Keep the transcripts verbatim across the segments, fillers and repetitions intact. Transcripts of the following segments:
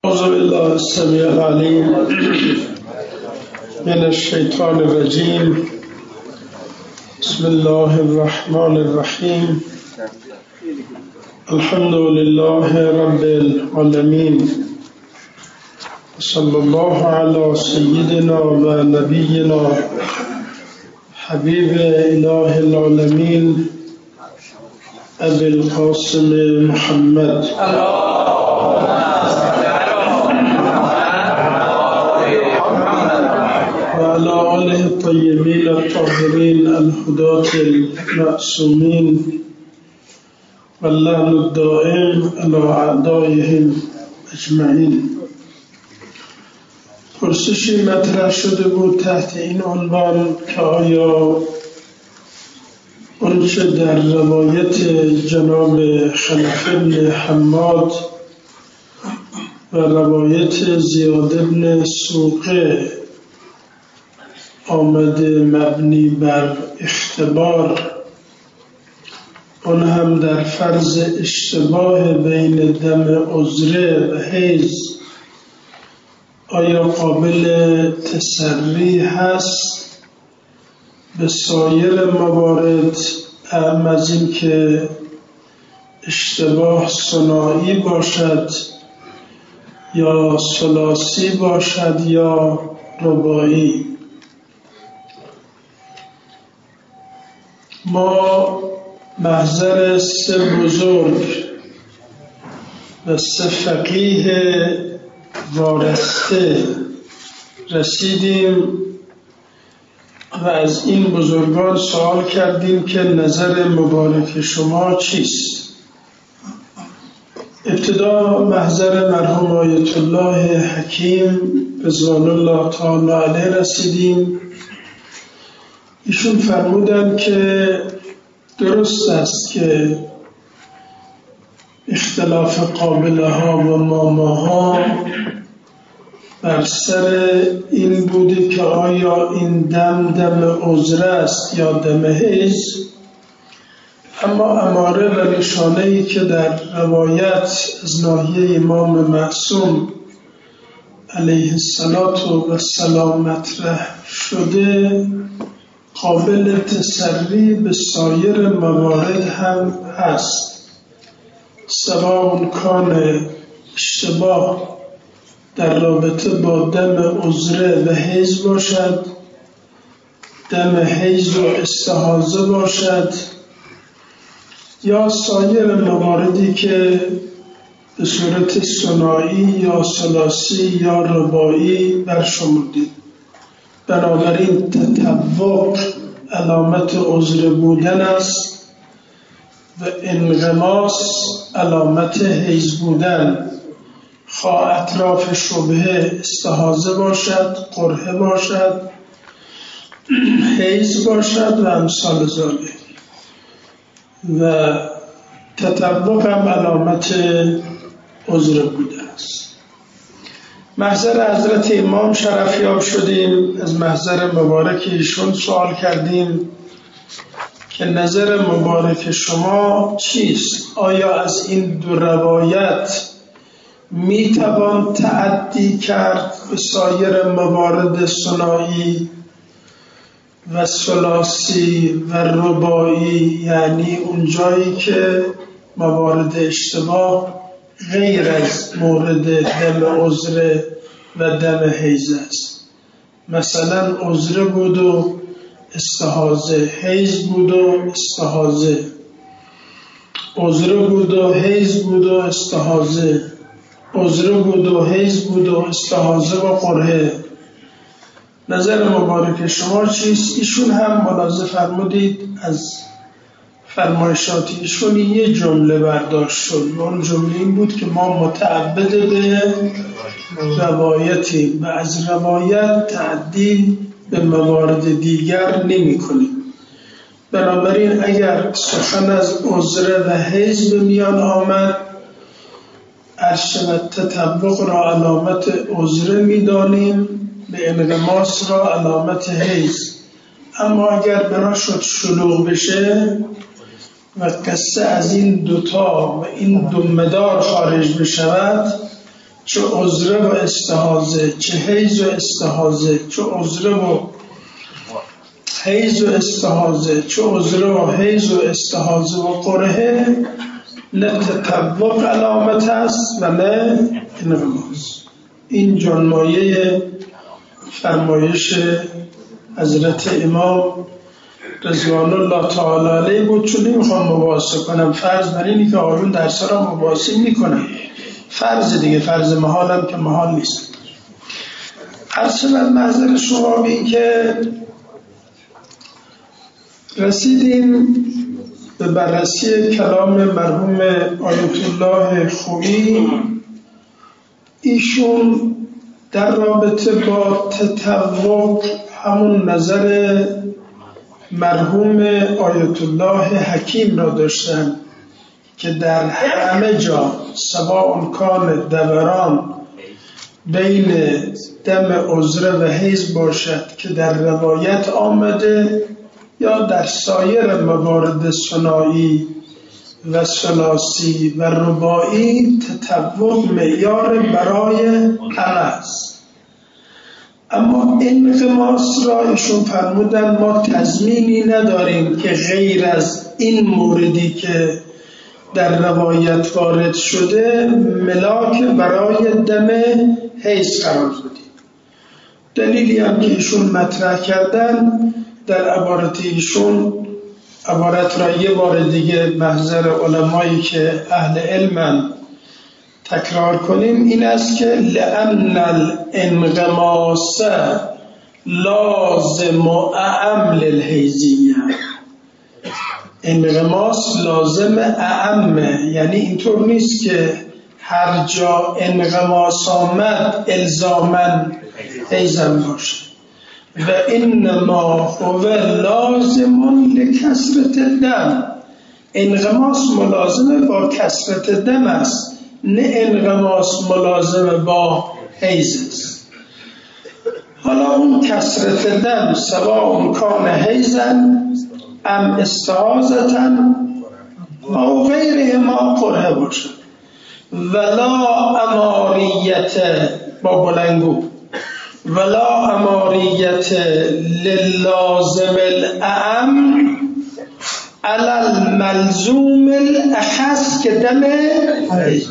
أعوذ بالله السميع العليم من الشيطان الرجيم. بسم الله الرحمن الرحيم. الحمد لله رب العالمين، صلى الله على سيدنا ونبينا حبيب إله العالمين أبي القاسم محمد وعلى آله الطيبين الطاهرين الهداة المعصومين واللعن الدائم على أعدائهم أجمعین. پرسشی مطرح شده بود تحت این عنوان که آیا آنچه در روایت جناب خلف بن حماد و روایت زیاد بن سوقه آمده مبنی بر اختبار، آن هم در فرض اشتباه بین دم عذره و حیض، آیا قابل تسری هست به سایر موارد اعم از این که اشتباه ثنایی باشد یا ثلاثی باشد یا رباعی؟ ما محضر سه بزرگ و سه فقیه وارسته رسیدیم و از این بزرگان سوال کردیم که نظر مبارک شما چیست؟ ابتدا محضر مرحوم آیت الله حکیم رضوان الله تعالی علیه رسیدیم. ایشون فرمودن که درست است که اختلاف قابله ها و ماماها بر سر این بوده که آیا این دم دم عذر است یا دم حیض، اما اماره و نشانه‌ای که در روایت از ناحیه امام معصوم علیه السلام مطرح شده قابل تسری به سایر موارد هم هست، سواء کان اشتباه در رابطه با دم عذره و حیض باشد، دم حیض و استحاضه باشد، یا سایر مواردی که به صورت ثنایی یا ثلاثی یا رباعی برشمردید. بنابراین تطوق علامت عذر بودن است و انغماس علامت حیض بودن، خواه اطراف شبهه استحاضه باشد، قرحه باشد، حیض باشد و امثال ذالک، و تطوق هم علامت عذر بودن است. محضر حضرت امام شرفیاب شدیم، از محضر مبارک ایشون سوال کردیم که نظر مبارک شما چیست؟ آیا از این دو روایت میتوان تعدی کرد به سایر موارد ثنایی و ثلاثی و رباعی، یعنی اون جایی که موارد اشتباه غیر از مورد دم عذره و دم حیض است؟ مثلا عذره بود و استحاضه، حیض بود و استحاضه، عذره بود و حیض بود و استحاضه، عذره بود و حیض بود و استحاضه و قرحه. نظر مبارک شما چیست؟ ایشون هم ملاحظه فرمودید از فرمایشات ایشون یه جمله برداشت شد و اون جمله این بود که ما متعبد به روایتی و از روایت تعدیل به موارد دیگر نمی کنیم. بنابراین اگر سخن از عذر و حیض به میان آمد، ارشد تطبق را علامت عذر می دانیم، به انغماس را علامت حیض. اما اگر برا شد شلوغ بشه و قصه از این دوتا و این دو مدار خارج بشود، چه عذره و استحاضه، چه حیض و استحاضه، چه عذره و حیض و استحاضه، چه عذره و حیض و استحاضه و قرهه، نه تطوق علامت است و نه انغماس. این جانمایه فرمایش حضرت امام رضوان الله تعالی علیه بود. چون نمیخوام مباحثه کنم، فرض بر اینی که آقایون درس را مباحثه میکنن، فرض دیگه، فرض محالم که محال نیست. عرض من محضر شما به این که رسیدیم به بررسی کلام مرحوم آیت الله خویی. ایشون در رابطه با تطوق همون نظر مرحوم آیت الله حکیم را داشتن که در همه جا سواء کان دوران بین دم عذره و حیض باشد که در روایت آمده یا در سایر موارد ثنایی و ثلاثی و رباعی، تطوق معیار برای همه است. اما انغماس را ایشون فرمودن ما تضمینی نداریم که غیر از این موردی که در روایت وارد شده ملاک برای دم حیض قرار دادیم. دلیلی هم که ایشون مطرح کردن در عبارت ایشون، عبارت را یه بار دیگه محضر علمایی که اهل علمن تکرار کنیم، این است که لأن الانغماس لازم و اعم للحیضیه. انغماس لازم اعمه، یعنی اینطور نیست که هر جا انغماس آمد الزاماً حیضم باشه. و انما هو لازم لکثرت الدم. انغماس ملازم با کثرت دم است، نه انغماس ملازم با حیض است. حالا اون کثرت دم سواء کان حیضن ام استحاضتن او غیرهما قرهه باشد. ولا اماریت با بلنگو ولا اماریت للازم الاعم علی الملزوم الاخص که دم حیض.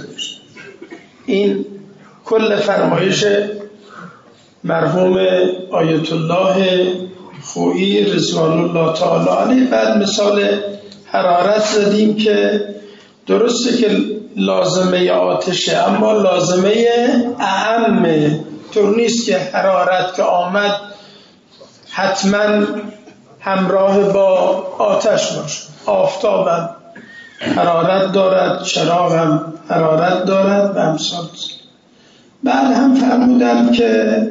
این کل فرمایش مرحوم آیت الله خویی رضوان الله تعالی علیه. بعد مثال حرارت زدیم که درسته که لازمه آتشه، اما لازمه اعمه. طور نیست که حرارت که آمد حتما همراه با آتش باشه. آفتابم حرارت دارد، چراغ هم حرارت دارد و امثال. بعد هم فرمودن که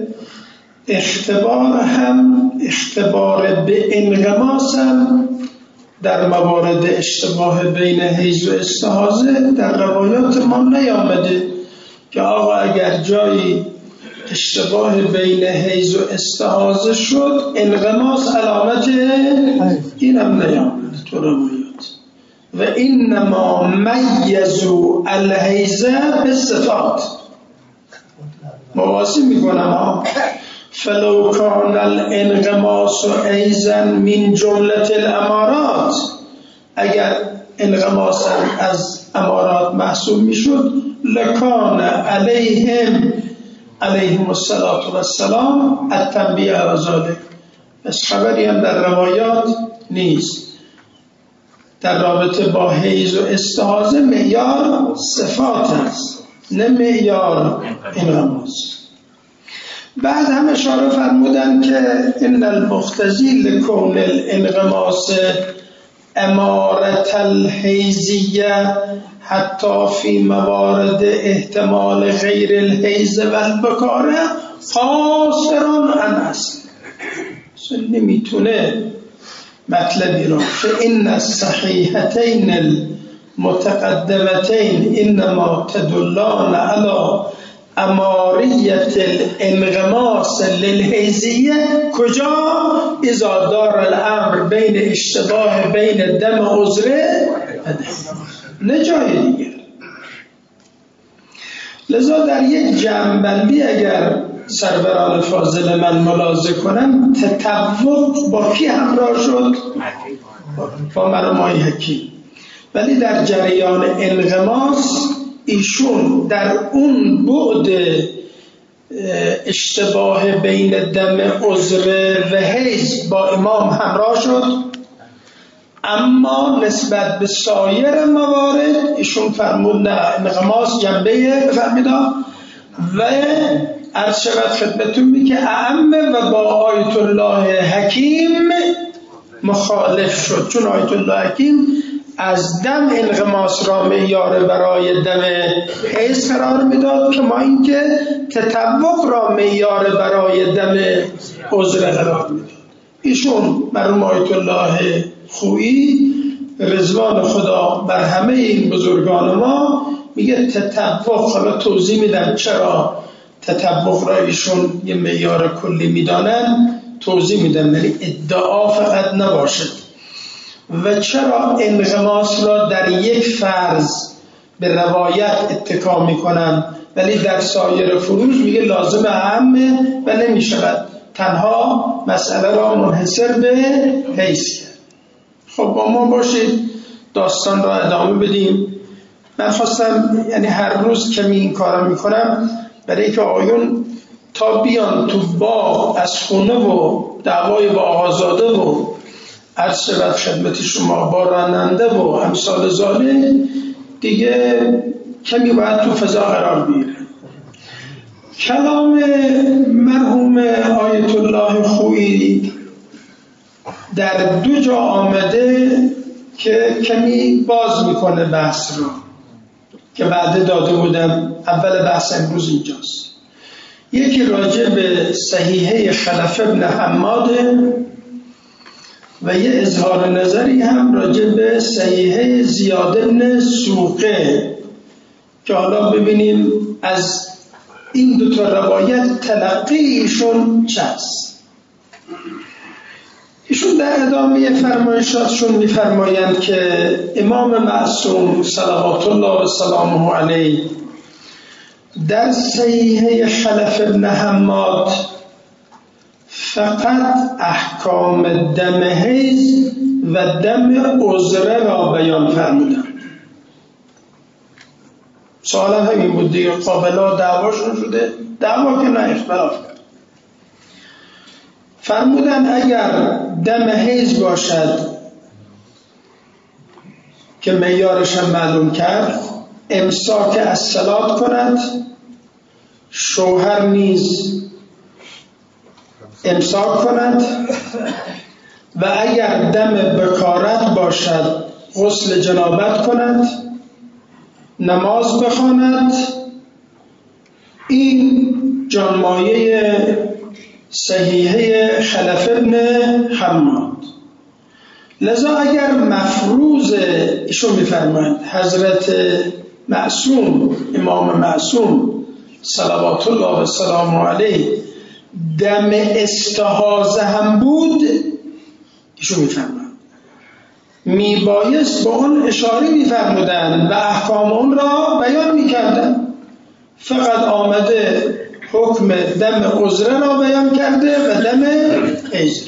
اختبار هم اختبار به انغماس هم در موارد اشتباه بین حیض و استحاضه در روایات ما نیامده که آقا اگر جایی اشتباه بین حیض و استحاضه شد انغماس علامت این هم نیامده تو روایات. و اینما میزو الحیض به صفات مواسی میکنم ها. فلو کان الانغماس ایضا من جملة الامارات، اگر انغماس از امارات محسوب میشد لکان علیهم علیهم الصلاة والسلام التنبیه علی ذلک. پس خبری هم در روایات نیست. در رابطه با حیض و استحاضه معیار صفات است نه معیار انغماس. بعد هم اشاره فرمودن که ان المقتضی لکون الانغماس امارة الحیضیه حتی فی موارد احتمال غیر الحیض و البکاره قاصران عن اصل. نمیتونه مطلبی را فإن الصحیحتین المتقدمتین انما تدلان علی اماریت الانغماس للحیضیه. کجا؟ اذا دار الامر بین اشتباه بین دم عذره و دم، نه جای دیگر. لذا در یک جمع‌بندی اگر سروران فاضل من ملاحظه کنم، تطوق با کی همراه شد؟ با مرحوم حکیم. ولی در جریان انغماس ایشون در اون بعد اشتباه بین دم عذر و حیض با امام همراه شد، اما نسبت به سایر موارد ایشون فرمود نه، انغماس جنبه بفرمیدا و عرض شود خدمتون که اعمه و با آیت الله حکیم مخالف شد، چون آیت الله حکیم از دم انغماس را معیار برای دم حیض قرار میداد که ما اینکه تطوق را معیار برای دم عذر قرار میداد. ایشون مرحوم آیت الله خویی رضوان خدا بر همه این بزرگان ما میگه تطوق، حالا توضیح میدم چرا تطوق را ایشون یه معیار کلی میدانن، توضیح میدم، یعنی ادعا فقط نباشد. و چرا انغماس را در یک فرض به روایت اتکا میکنن ولی در سایر فروض میگه لازم اهمه و نمیشود تنها مسئله را منحصر به حیث کرد. خب با ما باشید داستان را ادامه بدیم. من خواستم یعنی هر روز کمی این کارا میکنم برای که آیون تا بیان تو باغ از خونه و دعوای با آقازاده و عرض شود خدمت شما با راننده و امثال ذالک دیگه کمی باید تو فضا قرار بگیره. کلام مرحوم آیت الله خویی در دو جا آمده که کمی باز میکنه بحث رو که بعد داده بودم. اول بحث امروز اینجاست. یکی راجع به صحیحه خلف ابن حماده و یه اظهار نظری هم راجع به صحیحه زیاد ابن سوقه که حالا ببینیم از این دو تا روایت تلقیشون چه است. ایشون در ادامه فرمایشاتشون میفرمایند که امام معصوم صلوات الله و سلامه علیه در صحیحه خلف ابن حماد فقط احکام دم حیض و دم عذر را بیان فرمودند. سوال همین بود دیگه، قابلا دعواشون شده، دعوا که نه اختلاف کرد. فرمودن اگر دم حیض باشد که معیارش هم معلوم کرد، امساک از صلات کند، شوهر نیز امساک کند، و اگر دم بکارت باشد غسل جنابت کند، نماز بخواند. این جانمایه صحیحه خلف ابن حماد. لذا اگر مفروض ایشون میفرمایند حضرت معصوم امام معصوم صلوات الله و سلام علیه دم استحاضه هم بود، ایشون میفرمایند میبایست به اون اشاره میفرمودن و احکام اون را بیان میکردن. فقط آمده حکم دم عذر را بیان کرده و دم حیض.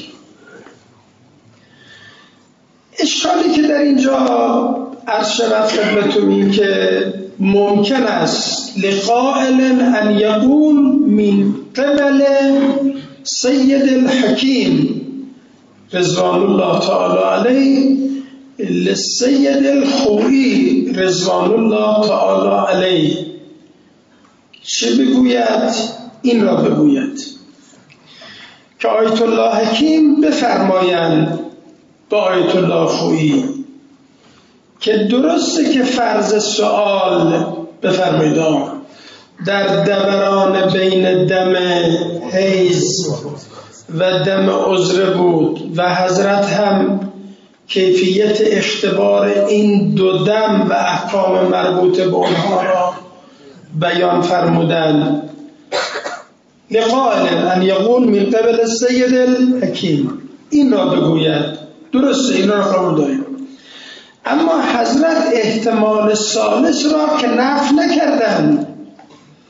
اشکالی که در اینجا عرض شود خدمتتون این که ممکن است لقائل ان یقول من قبل سید الحکیم رضوان الله تعالی علیه لسید الخویی رضوان الله تعالی علیه چه بگوید؟ این را بگوید که آیت الله حکیم بفرمایند با آیت الله خویی که درسته که فرض سوال بفرمایید در دوران بین دم حیض و دم عذر بود و حضرت هم کیفیت اختبار این دو دم و احکام مربوط به آنها را بیان فرمودند. لقائل ان یقول من قبل سید الحکیم، این را بگوید. درسته، این را قبول داریم، اما حضرت احتمال ثالث را که نفی نکردند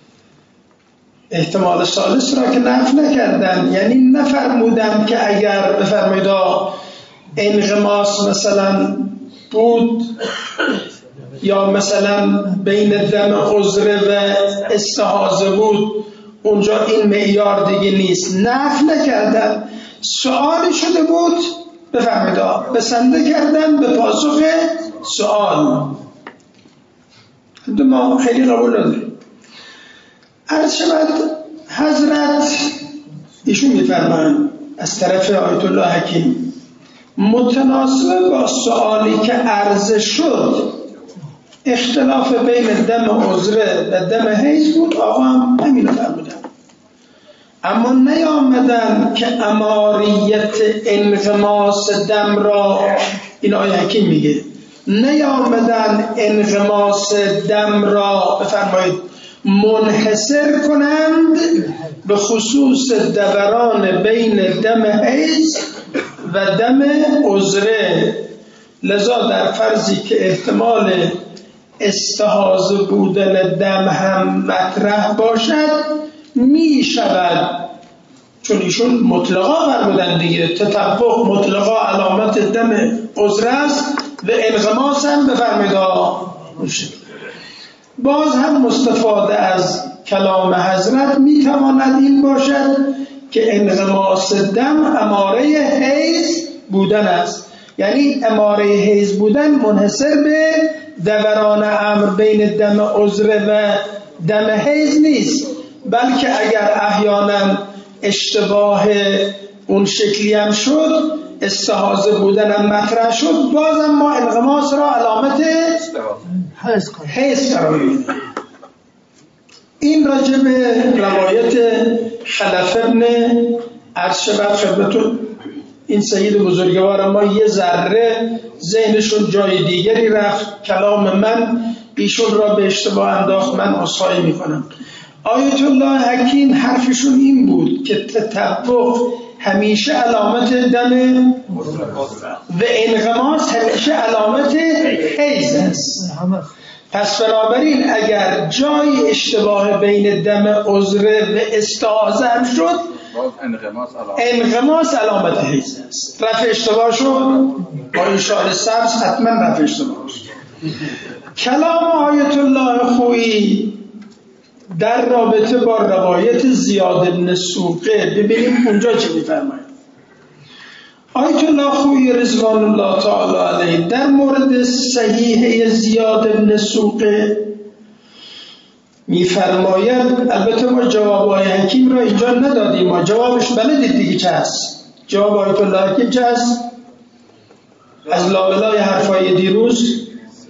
احتمال ثالث را که نفی نکردن، یعنی نفرمودن که اگر بفرمایید انغماس مثلا بود یا مثلا بین دم عذره و استحاضه بود اونجا این معیار دیگه نیست. نفی نکردن، سوالی شده بود بفرمایید بسنده کردن به پاسخ سوال. ما خیلی قبول نداریم. عرض شود حضرت ایشون میفرمایند از طرف آیت الله حکیم متناسب با سوالی که عرض شد اختلاف بین دم عذره و دم حیض بود، آقا هم همین فرمودن، اما نیامدن که اماریت انغماس دم را، این آیه حکیم میگه، نیامدن انغماس دم را بفرمایید منحصر کنند به خصوص دوران بین دم حیض و دم عذره. لذا در فرضی که احتمال استحاضه بودن دم هم مطرح باشد می شود، چون ایشون مطلقا فرمودن دیگه، تطبق مطلقا علامت دم عذره است و انغماس هم بفرمایید باز هم مستفاده از کلام حضرت می تواند این باشد که انغماس دم اماره حیض بودن است، یعنی اماره حیض بودن منحصر به دوران امر بین دم عذره و دم حیض نیست، بلکه اگر احیانا اشتباه اون شکلی هم شد، استحاضه بودن هم مطرح شد، بازم ما انغماس را علامت حیض قرار میدیم. این راجع به روایت خلف ابن عرض شود خدمتون این سید بزرگوار ما یه ذره ذهنشون جای دیگری رفت، کلام من ایشون را به اشتباه انداخت، من عذرخواهی میکنم. آیت الله حکیم حرفشون این بود که تطبق همیشه علامت دم و انغماس همیشه علامت حیض است. پس بنابراین اگر جای اشتباه بین دم عذره و استحاضه هم شد، انغماس علامت حیض است. رفع اشتباه شد با اشاره سبز حتما رفع اشتباه شد. کلام آیت الله خویی در رابطه با روایت زیاد بن سوقه، ببینیم اونجا چه می‌فرماید. آیت الله خویی رضوان الله تعالی علیه در مورد صحیح زیاد بن سوقه می‌فرماید، البته ما جواب آیه حکیم را اینجا ندادیم، ما جوابش بلدید دیگه چه هست. جواب آیت الله حکیم چه هست؟ از لابلای حرفای دیروز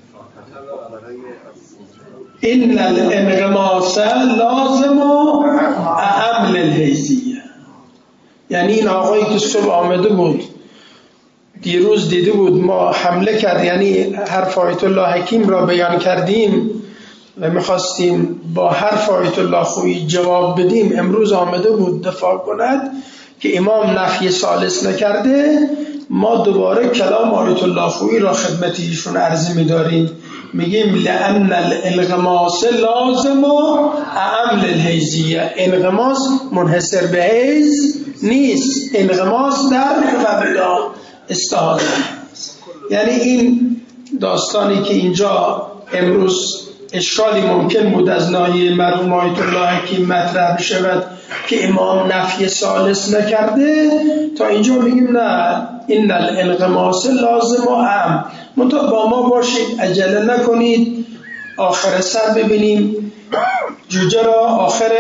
این الانغماس لازم و اعم للحیضیه، یعنی این آقایی که صبح آمده بود دیروز دیده بود ما حمله کرد، یعنی حرف آیت الله حکیم را بیان کردیم و میخواستیم با حرف آیت الله خویی جواب بدیم، امروز آمده بود دفاع کند که امام نفی ثالث نکرده، ما دوباره کلام آیت الله خویی را خدمت ایشون عرض می‌داریم، میگیم لأن الانغماس لازم و اعم للحیضیه، انغماس منحصر به حیض نیست، انغماس در مبدا استحاضه. یعنی این داستانی که اینجا امروز اشکالی ممکن بود از ناحیه مرحوم آیت الله حکیم مطرح بشود که امام نفی ثالث نکرده، تا اینجا میگیم نه، این الانغماس لازم و اعم. منتها با ما باشید، عجله نکنید، آخر سر ببینیم جوجه را آخر.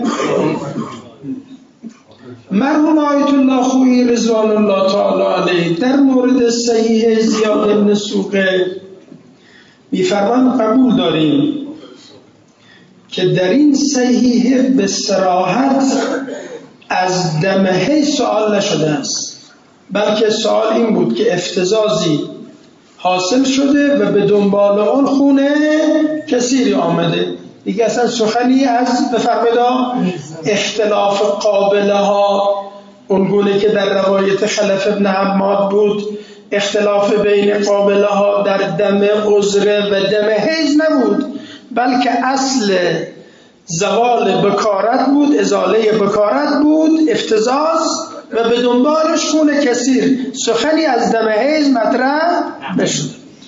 مرحوم آیت الله خویی رضوان الله تعالی علیه در مورد صحیح زیاد بن سوقه میفرمان قبول داریم که در این صحیح به صراحت از دم حیض سوال نشده است، بلکه سوال این بود که افتزازی حاصل شده و به دنبال اون خونه کثیری آمده دیگه، اصلا سخنی از بفرمایید اختلاف قابله ها اونگونه که در روایت خلف ابن حماد بود، اختلاف بین قابله ها در دم عذره و دم حیض نبود، بلکه اصل زوال بکارت بود، ازاله بکارت بود، افتضاض و به دنبالش خون کثیر. سخنی از دم حیض مطرح نشد.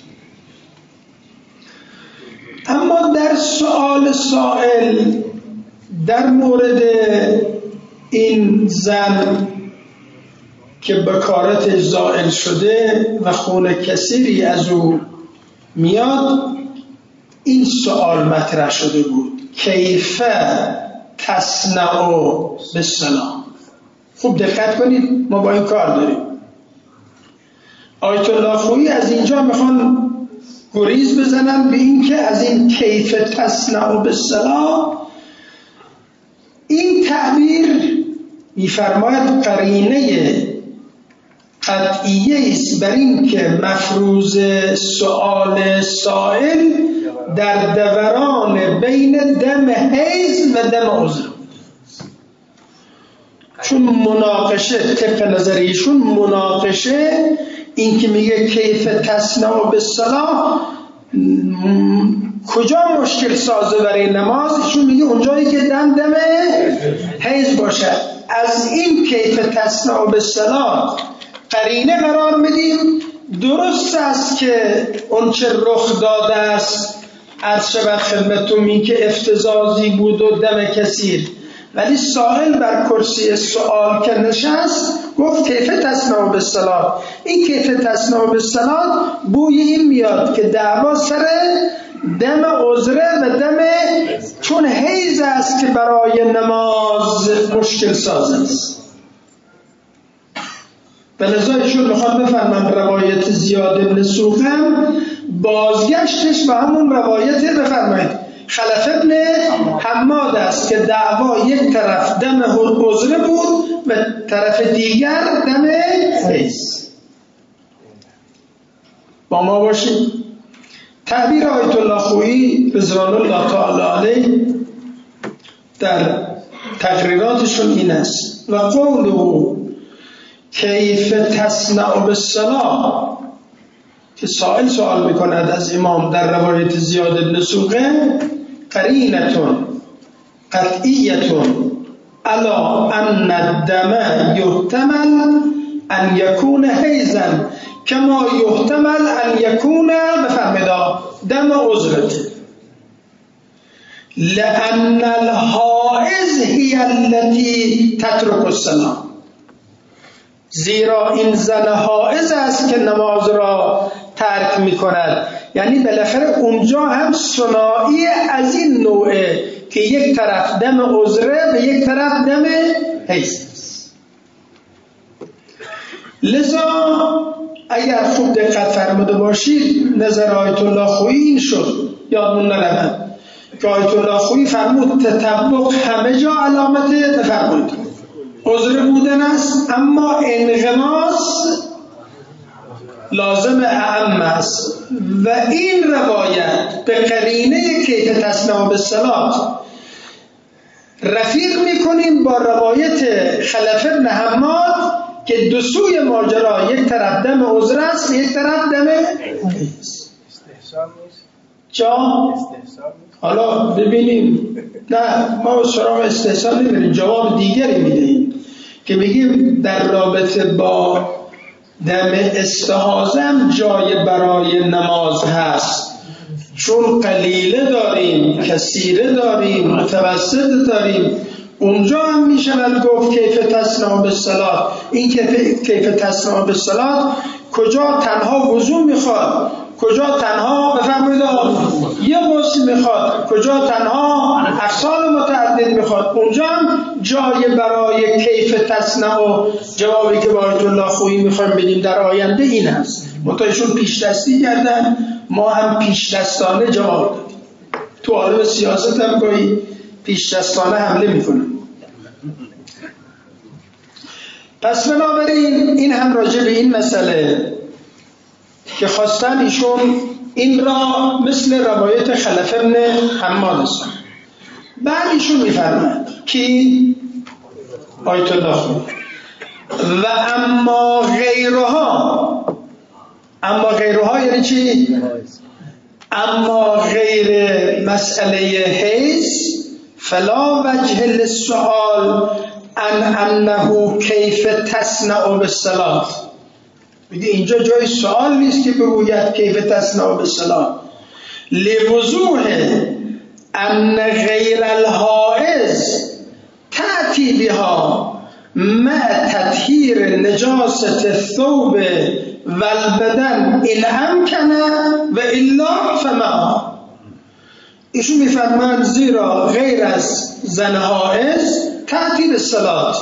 اما در سؤال سائل در مورد این زن که بکارت زائل شده و خون کثیری از او میاد، این سؤال مطرح شده بود: کیف تصنع بالصلاة. خوب دقت کنید، ما با این کار داریم. آیت الله خویی از اینجا میخوان گریز بزنن به این که از این کیف تصنع بالصلاة، این تعبیر میفرماید قرینه قطعیه است بر این که مفروض سؤال سائل در دوران بین دم حیض و دم عذر بود. چون مناقشه طبق نظریشون مناقشه این که میگه کیف تصنع بالصلاة کجا مشکل سازه برای نماز، ایشون میگه اونجایی که دم دم حیض باشد. از این کیف تصنع بالصلاة قرینه قرار میدیم. درست است که اون چه رخ داده است عرض شود خدمتتون این که افتضاضی بود و دم کثیر، ولی سائل بر کرسی سؤال که نشست گفت کیف تصنع بالصلاة. این کیف تصنع بالصلاة بوی این میاد که دعوا سر دم عذره و دم چون حیض است که برای نماز مشکل ساز است. به لذایشون میخواد بفرمند روایت زیاد بن سوقم بازگشتش به همون روایت بفرمایید خلف ابن حماد است که دعوا یک طرف دم عذره بود و طرف دیگر دم حیض. با ما باشید. تعبیر آیت الله خویی رضوان الله تعالی علیه در تقریراتشون این است: و قوله کیف تصنع بالصلاة، که سائل سوال میکند از امام در روایت زیاد بن سوقه، قرینتون قطعیتون علی ان الدم یحتمل ان یکون حیضا کما یحتمل ان یکون بفهمدا دم عذرت، لان الحائض هی التي تترک الصلاة. زیرا این زن حائض است که نماز را ترک می کند. یعنی بالاخره اونجا هم ثنایی از این نوعه که یک طرف دم عذره و یک طرف دم حیض است. لذا اگر خوب دقت فرموده باشید نظر آیت الله خویی این شد، یادمون نرود که آیت الله خویی فرمود تطبق همه جا علامت بفرمایید عذر بودن است، اما انغماس لازم اعم است. و این روایت به قرینه کیف تصنع بالصلاة رفیق میکنیم با روایت خلف ابن حماد که دو سوی ماجرا یک طرف دم عذر است یک طرف دم حیض. جا حالا ببینیم، نه ما سراغ استحسان نمیریم، جواب دیگری میدهیم که بگیم در رابطه با دم استحاضه جای برای نماز هست، چون قلیله داریم، کثیره داریم، متوسط داریم. اونجا هم میشود گفت کیف تصنع بالصلاة. این کیف, کیف تصنع بالصلاة کجا تنها وضو میخواد، کجا تنها بفرمایید یه غسل میخواد، کجا تنها افصال متعدد میخواد، اونجا هم جای برای کیف تصنع و جوابی که با آیت الله خویی میخوایم بدیم در آینده این هست. متایشون پیش دستی کردن، ما هم پیش دستانه جواب دادیم. تو عالم سیاست هم گاهی پیش دستانه حمله میکنن. پس بنابراین این هم راجع به این مسئله که خواستن ایشون این را مثل روایت خلف ابن حماد است. بعد ایشون میفرماید کی آیت الله خویی و اما غیرها، اما غیرها یعنی چی؟ اما غیر مسئله حیض فلا وجه للسؤال ان انه کیف تصنع بالصلاة. میگه اینجا جای سوال نیست که بگوید کیف تصنع بالصلاة، لوضوح ان غیر الحائض تأتی بها مع تطهیر نجاست الثوب والبدن ان امکن و الا فما. ایشون میفرماند زیرا غیر از زن حائض تأتی بالصلاة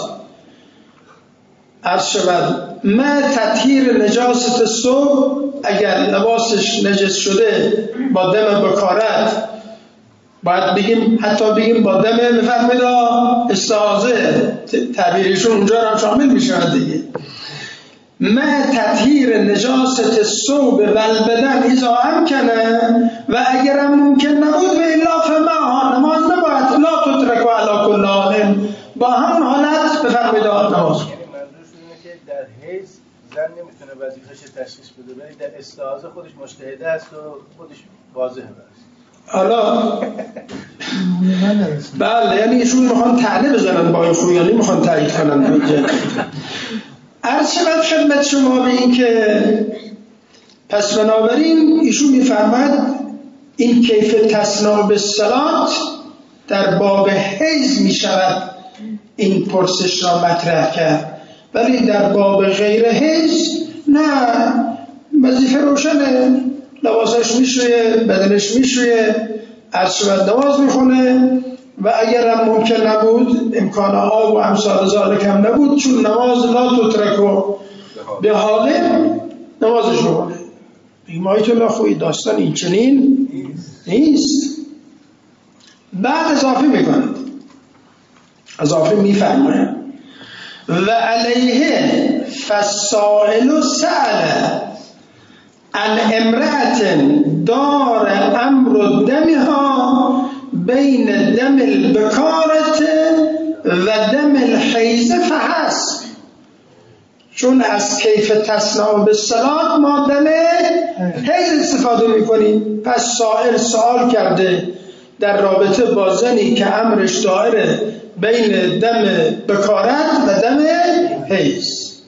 عرض شود مع تطهیر نجاست الثوب، اگر لباسش نجس شده با دم بکارت، باید بگیم حتی بگیم با دم میفرمید استعاذه، تعبیرشون اونجا را شامل میشه دیگه. مع تطهیر نجاست الثوب والبدن اذا امکنه، و اگرم ممکن نبود و الا فما، نماز نباید لا تترک علی کل حال، با هم حالت بفرمید نماز. در حیض زن نمیتونه وظیفه‌اش تشخیص بده، ولی در استعاذه خودش مجتهد است و خودش واضحه است. حالا بله، یعنی ایشون میخوان طعنه بزنن با این خوبی، یعنی میخوان تایید کنن. عرض شود خدمت شما به این که پس بنابراین ایشون میفرماید این کیف تصنع بالصلاة در باب حیض میشود این پرسش را مطرح کرد، ولی در باب غیر حیض نه، وظیفه روشنه، لباسش میشویه، بدنش میشویه، عرض شود نماز میخونه، و اگر هم ممکن نبود امکان آب و امثال ذالک هم نبود، چون نماز لا تترکو به حاله نمازش میخونه. بگیم آیت الله خویی داستان این چنین نیست. بعد اضافه میکنند، اضافه میفرماید و علیه فالسائل سأل عن امرأة دار امر دمها بین دم البکارت و دم الحیض فحسب. چون از کیف تصنع بالصلاة ما دم حیض استفاده میکنیم، پس سائل سوال کرده در رابطه با زنی که امرش دائره بین دم بکارت و دم حیض.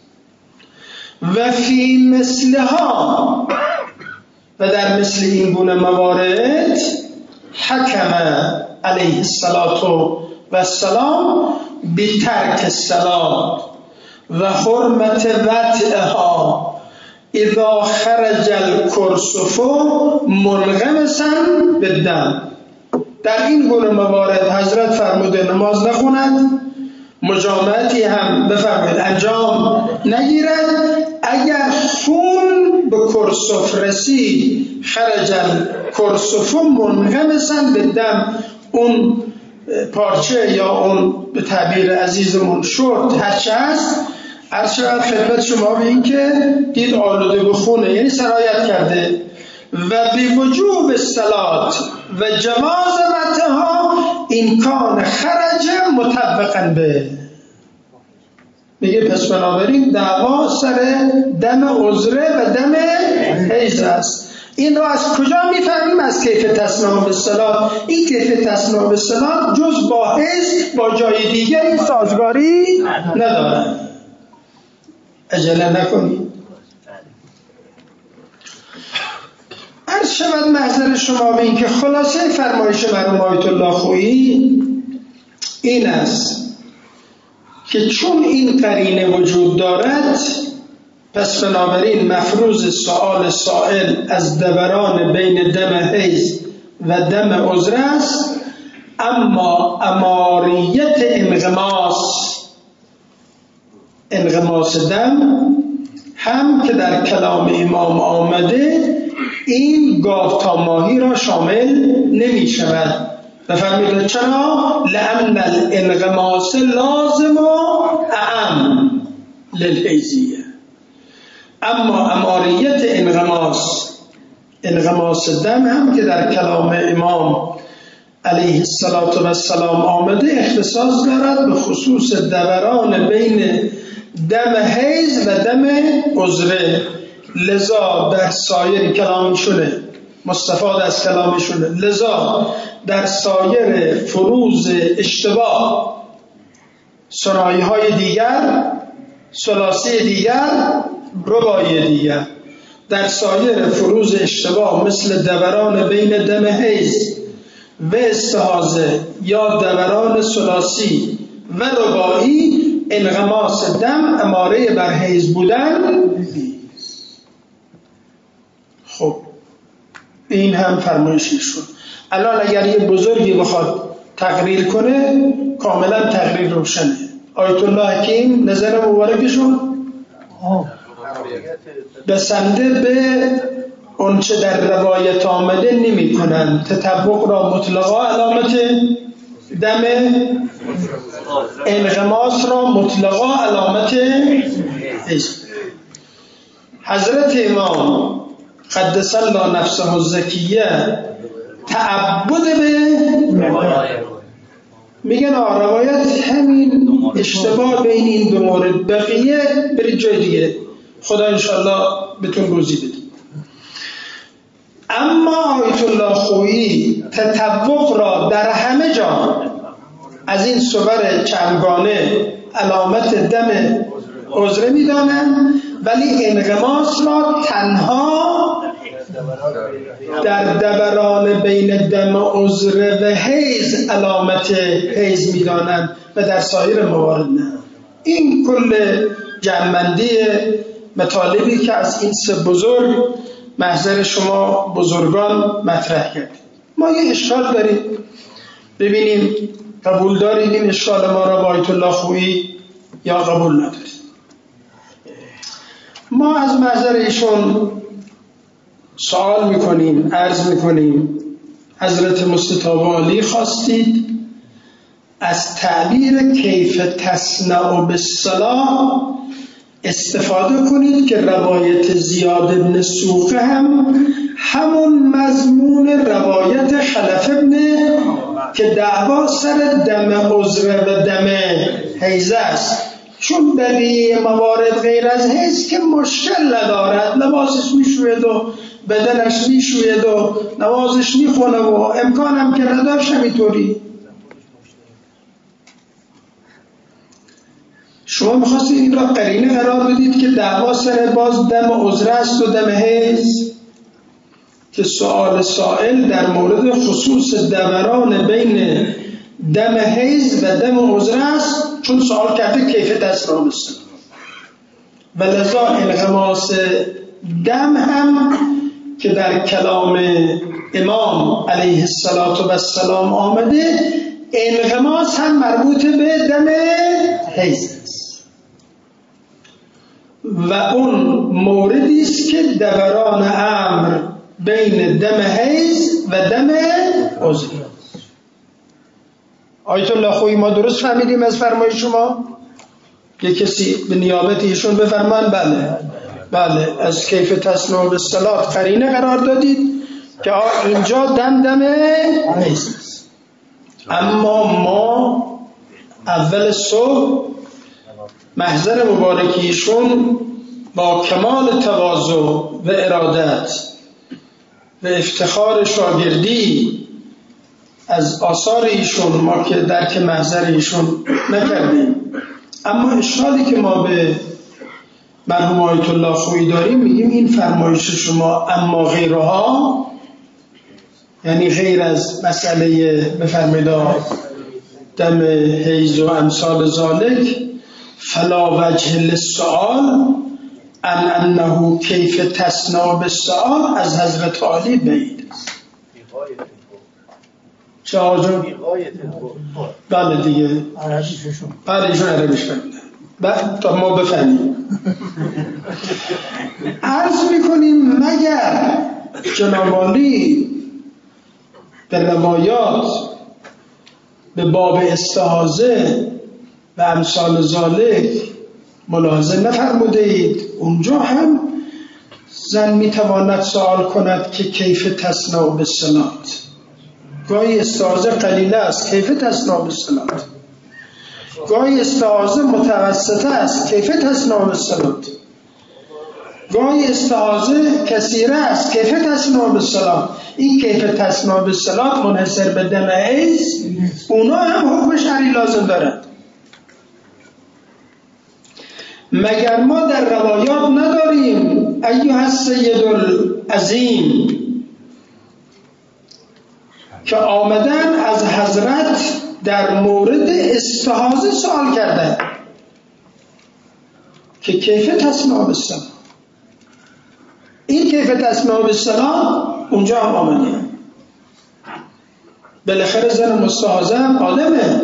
و فی مثلها، و در مثل این گونه موارد حکم علیه الصلاة و السلام بترک الصلاة و حرمت وطئها اذا خرج الکرسف منغمسا بالدم. در این گونه موارد حضرت فرموده نماز نخوند، مجامعتی هم بفرمایید انجام نگیرد، اگر خون به کرسف رسید، خرج الکرسف منغمسا بالدم، اون پارچه یا اون به تعبیر عزیزمون شورت هرچه هست، عرض شود خدمت شما به این که دید آلوده به خونه، یعنی سرایت کرده. و به وجوب الصلاة و جواز وطئها این کان خرج مطبقا به. میگه پس بنابراین دعوا سر دم عذره و دم حیض است. این را از کجا میفهمیم؟ از کیف تصنع بالصلاة. این کیف تصنع بالصلاة جز با حیض با جای دیگری سازگاری نداره. عجله نکنید. عرض شود محضر شما به این که خلاصه فرمایش مرحوم آیت الله خویی این است که چون این قرینه وجود دارد، پس بنابراین مفروض سؤال سائل از دوران بین دم حیض و دم عذر است، اما اماریت انغماس انغماس دم هم که در کلام امام آمده، این گاو تا ماهی را شامل نمی شود. بفرمایید چرا؟ لأن الانغماس لازم و اعم للحیضیه. اما اماریت انغماس انغماس دم هم که در کلام امام علیه السلام آمده، اختصاص دارد به خصوص دوران بین دم حیض و دم عذره، لذا در سایر کلامشونه مستفاد از کلامشونه. لذا در سایر فروض اشتباه، ثنایی های دیگر، ثلاثی دیگر، رباعی دیگر، در سایر فروض اشتباه مثل دوران بین دم حیض و استحاضه یا دوران ثلاثی و رباعی، انغماس دم اماره بر حیض بودن نیست. خب این هم فرمایشی شد. الان اگر یه بزرگی بخواد تقریر کنه کاملا تقریر روشنه. آیت الله حکیم نظر مبارکشون بسنده به اونچه در روایت آمده نمی کنن. تطبق را مطلقا علامت دم، انغماس را مطلقا علامت حیض. حضرت امام قدس الله نفسه الزکیه تعبد به میگن روایت همین اشتباه بین این دو مورد، بقیه برید جای دیگه، خدا انشاءالله بهتون روزی بده. اما آیت الله خویی تطبق را در همه جا از این صور چندگانه علامت دم عذره میدانند، ولی انغماس را تنها در دوران بین دم عذره و حیض علامت حیض میدانند و در سایر موارد نه. این کل جمع‌بندی مطالبی که از این سه بزرگ محضر شما بزرگان مطرح کرد. ما یه اشکال داریم، ببینیم قبول دارید این اشکال ما را با آیت الله خویی یا قبول ندارید. ما از محضر ایشون سوال میکنیم، عرض میکنیم حضرت مصطفی علی خواستید از تعبیر کیف تصنع بالصلاة استفاده کنید که روایت زیاد بن سوقه هم همون مضمون روایت خلف ابن که دعوا سر دم عذره و دم حیض است، چون بقیه موارد غیر از حیض که مشکل ندارد، لباسش میشوید و بدنش میشوید و نمازش میخونه و امکانم که نداشت همینطوری. شما میخواستید این را قرینه قرار بدید که دعوا سر باز دم عذره است و دم حیض، که سؤال سائل در مورد خصوص دوران بین دم حیض و دم عذره است، چون سوال کرده کیف تصنع بالصلاة و لذا انغماس دم هم که در کلام امام علیه السلام آمده، انغماس هم مربوط به دم حیض است و اون موردی است که دوران امر بین دم حیض و دم عذر. آیت الله خویی ما درست فهمیدیم از فرمایش شما؟ که کسی به نیابت ایشون بفرمان بله بله از کیف تصنع بالصلاة قرینه قرار دادید که اینجا دم دم حیض است. اما ما اول صبح محضر مبارکیشون با کمال تواضع و ارادت و افتخار شاگردی از آثار ایشون ما که درک محضر ایشون نکردیم، اما اشکالی که ما به مرحوم آیت الله خویی داریم میگیم این فرمایش شما اما غیرها، یعنی غیر از مسئله بفرمایید دم حیض و امثال ذالک، فلا وجه للسؤال ان انه کیف تصنع بالسؤال از حضرت علی بعید است. چه آجون؟ بله دیگه عربیشون بله ایشون عربیش فهمیدن، بعد تا ما بفهمیم. عرض میکنیم مگر جناب عالی به روایات به باب استحاضه و امثال ذالک ملاحظه نفرموده اید؟ اونجا هم زن میتواند سوال کند که کیف تصنع بالصلاة، گاهی استحاضه قلیله است کیف تصنع بالصلاة، گاهی استحاضه متوسطه است کیف تصنع بالصلاة، گاهی استعاذه کثیره است. کیف تسنا بالصلات، این کیف تسنا بالصلات منحصر به دم حیض، اونا هم حکم شرعی لازم دارد. مگر ما در روایات نداریم ایها السید العظیم که آمدن از حضرت در مورد استعاذه سوال کردن که کیف تسنا بالصلات، این کیف تسنا بالصلات اونجا هم آمده. بالاخره زن مستعاذه آدمه،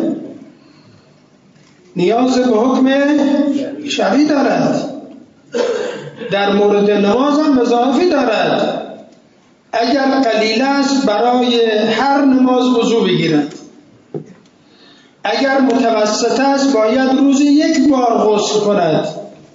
نیاز به حکم شرعی دارد، در مورد نماز هم وظایفی دارد. اگر قلیل است برای هر نماز وضو بگیرد، اگر متوسط است باید روزی یک بار غسل کند،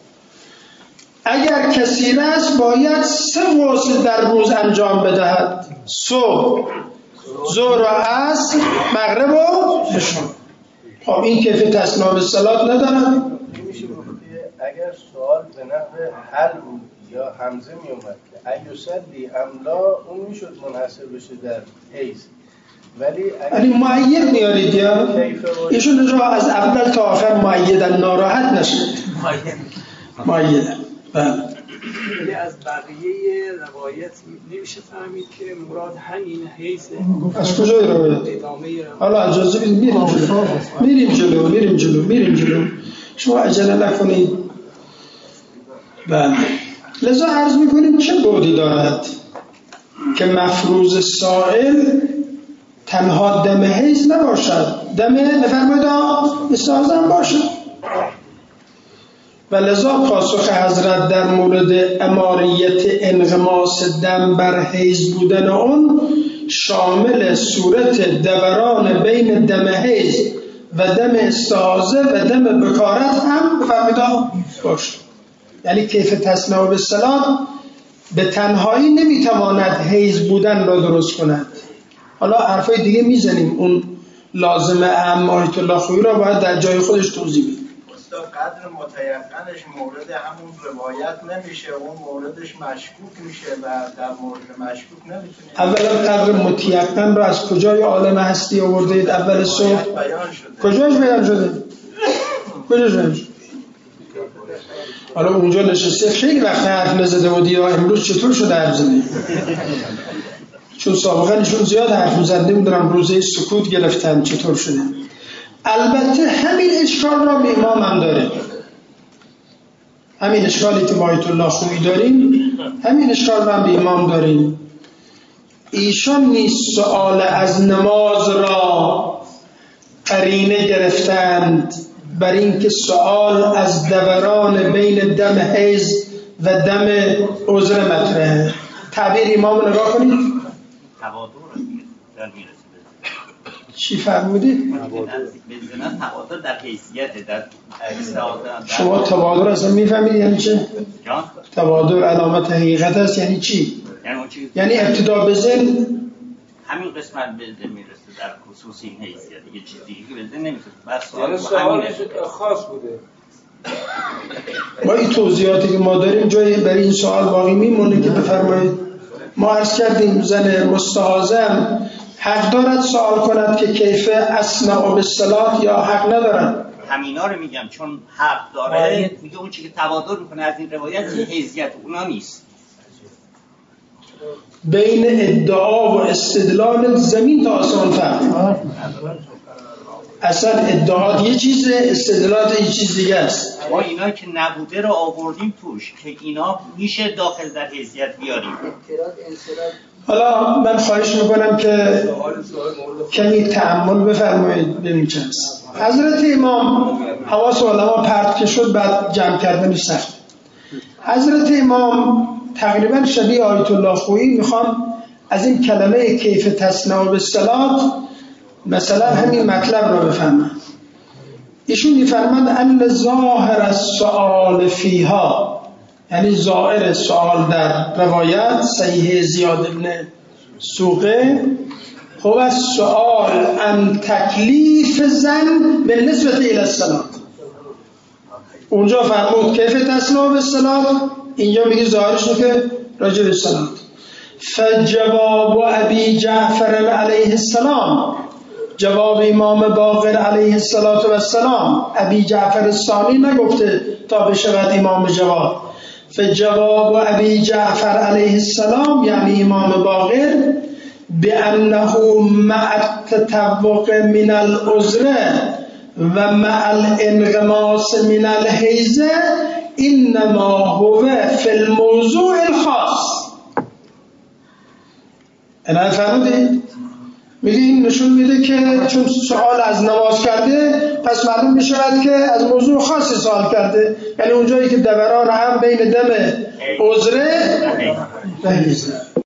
اگر کثیر است باید سه غسل در روز انجام بدهد، صبح، ظهر و عصر، مغرب و عشا. خب این کیف تسنا بالصلات ندارد؟ اگر سوال به نحو حل بود یا حمزه می اومد که ایوسلی املا، اون میشد منحصر بشه در حیض، ولی یعنی معید میارید یا ایشون را از اول تا آخر معیدن، ناراحت نشد. معیدن. بله. ولی از بقیه روایت نمیشه فهمید که مراد همین حیثه. از کجای روایت؟ حالا اجازه بدید میریم جلو میریم جلو میریم جلو میریم جلو شما عجله نکنید. بله. لذا عرض میکنیم چه بعدی دارد که مفروض سائل تنها دم حیض نباشد، دم نفرمایید استعاذه هم باشد. و لذا پاسخ حضرت در مورد اماریت انغماس دم بر حیض بودن اون شامل صورت دوران بین دم حیض و دم استعاذه و دم بکارت هم بفرمایید باشه. یعنی کیف تسنا بالصلات به تنهایی نمیتواند حیض بودن را درست کند. حالا حرفای دیگه میزنیم، اون لازمه اعم آیت الله خویی را باید در جای خودش توضیح بدیم. استاد قدر متیقنش مورد همون روایت نمیشه، اون موردش مشکوک میشه و در مورد مشکوک نمیتونیم. اولا قدر متیقن را از کجای عالم هستی آوردید؟ اول صبح بیان شده. کجاش بیان شده؟ کجاش بیان شده؟ حالا اونجا نشسته خیلی وقت حرف نزده بودی یا امروز چطور شده حرف زدی؟ چون سابقا نشون زیاد حرف میزد، نمیدونم روزه سکوت گرفتن چطور شده. البته همین اشکال را به امام هم داره، همین اشکالی که با آیت الله خویی داریم همین اشکال را هم به امام داریم. ایشان نیست سؤال از نماز را قرینه گرفتند بر این که سؤال از دوران بین دم حیض و دم عذر مطرحه. تعبیر امام نگاه کنید. تبادر در میرسه. چی فرمودید؟ بزنن تبادر در حیثیت در شما تبادر اصلا میفهمید یعنی چه؟ تبادر علامت حقیقت است یعنی چی؟ یعنی ابتدا بزن همین قسمت بزن میرسه در خصوص این حیثیت، دیگه چیزی که بزن نمیرسه. بس سوال خاص بوده. ما این توضیحاتی که ما داریم جایی برای این سوال باقی میمونه که بفرمایید. ما عرض کردیم زن مستعاذه حق دارد سوال کند که کیف اسمع بالصلات یا حق ندارد؟ همینا رو میگم چون حق داره. میگه اون چی که تبادر میکنه از این روایت که حیثیت اونا نیست. بین ادعا و استدلال زمین تا آسمان فرق. اصلا ادعا یه چیزه، استدلال یه چیز دیگه است. ما اینا که نبوده رو آوردیم توش که اینا میشه داخل در حیثیت بیاریم. حالا من خواهش میکنم که کمی تأمل بفرمایید ببینید چه هست. حضرت امام حواس علما پرت که شد بعد جمع کردنش سخت. حضرت امام تقریبا شبیه آیت الله خویی میخوام از این کلمه کیف تسنا بالصلات مثلا همین مطلب رو بفهمن. ایشون میفرمند ان ظاهر السؤال فیها، یعنی ظاهر سؤال در روایت صحیح زیاد بن سوقه هو السؤال عن تکلیف زن بالنسبه الی الصلاه. اونجا فرمود کیف تسنا بالصلات اینجا میگه ظاهرش که راجع به سلام. فجواب ابی جعفر علیه السلام، جواب امام باقر علیه السلام، ابی جعفر الثانی نگفته تا بشود امام جواد. فجواب ابی جعفر علیه السلام یعنی امام باقر بأنه مع التطوق من العذر و مع الانغماس من الحیزه انما هو فی الموضوع الخاص. اینا فهمیدید؟ میگه این نشون میده که چون سوال از نماز کرده پس معلوم میشود که از موضوع خاصی سوال کرده، یعنی اونجایی که دوران هم بین دم عذره و حیزه.